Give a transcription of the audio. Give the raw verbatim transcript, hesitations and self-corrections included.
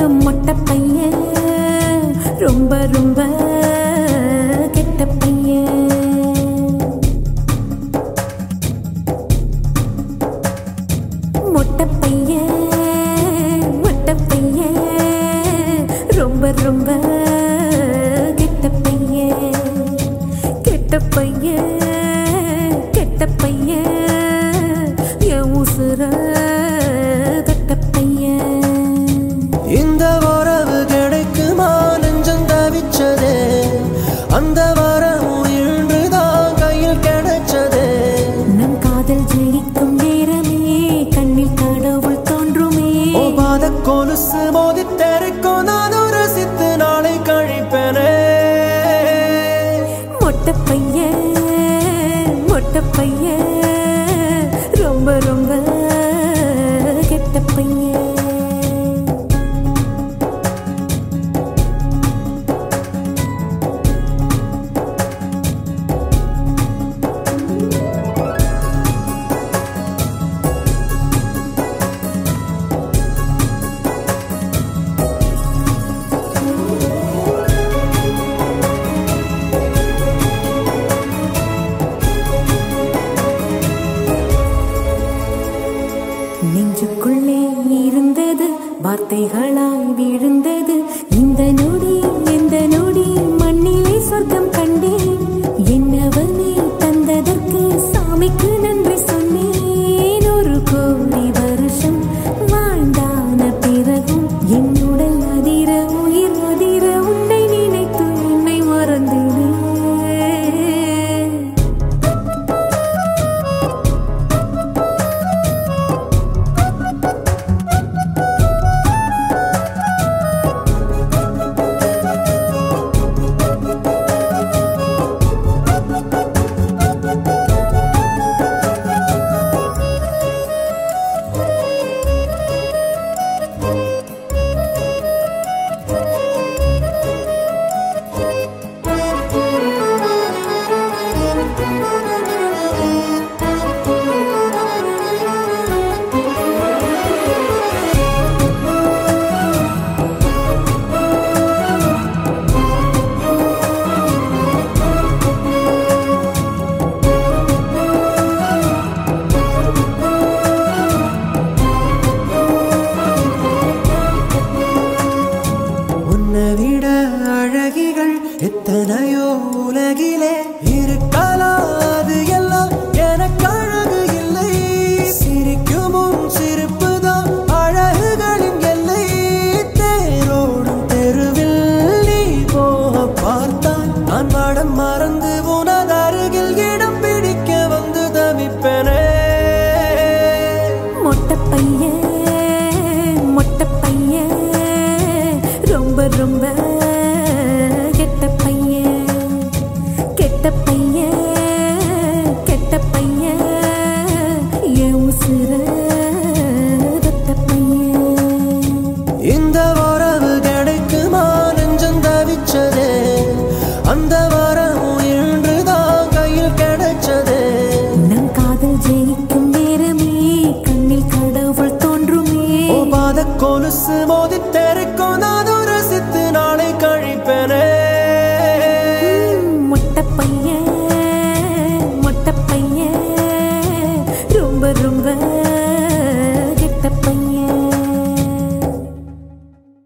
மொட்டை பையன் ரொம்ப ரொம்ப கெட்ட பையன். மொட்டை பையன் மொட்டை பையன் ரொம்ப ரொம்ப கெட்ட பையன். கெட்ட பையன் கெட்ட பையன் என் உசுர கெட்ட பையன். இந்த உறவு கிடைக்குமா நெஞ்சம் தவிச்சதே, அந்த வரமும் இன்றுதான் கையில் கிடைச்சதே. நம் காதல் ஜெயிக்கும் நேரமே கண்ணில் கடவுள் தோன்றுமே. ஓ பாத கொலுசு மோதி தெரிக்கும் நானும் ரசித்து நாளை கழிப்பேனே. மொட்டை பையன் மொட்டை பையன் ரொம்ப ரொம்ப கெட்ட பையன். நெஞ்சுக்குள்ளே இருந்தது வார்த்தைகளாய் விழுந்தது. இந்த நொடி எந்த நொடி மண்ணிலே சொர்க்கம் கண்டேன். என்னவனே தந்ததற்கு சாமிக்கு நன்றி சொன்னேன். ஒரு கோடி வருஷம் வாழ்ந்தான பிறகும் என் உடல் அதிர உயிர் அதிர உன்னை நினைத்து என்னை மறந்தேனே. விட அழகிகள் எத்தனையோ உலகிலே இருக்கலாது எல்லாம் எனக்கு அழகு இல்லை. சிரிக்குமும் சிரிப்புதான் அழகுகளின் எல்லை. தேரோடும் தெருவில் நீ போக பார்த்தால் நான் படம் மறந்து உனது அருகில் இடம் பிடிக்க வந்து தவிப்பேனே. மொட்டை பையன் மொட்டை பையன் ரொம்ப ரொம்ப கெட்ட பையன். கெட்ட பையன் கெட்ட பையன் என் உசுர கெட்ட பையன். இந்த உறவு கிடைக்குமா நெஞ்சம் தவிச்சதே, அந்த வரமும் இன்றுதான் கையில் கிடைச்சதே. நம் காதல் ஜெயிக்கும் நேரமே கண்ணில் கடவுள் தோன்றுமே. ஓ பாத கொலுசு மோதி தெரி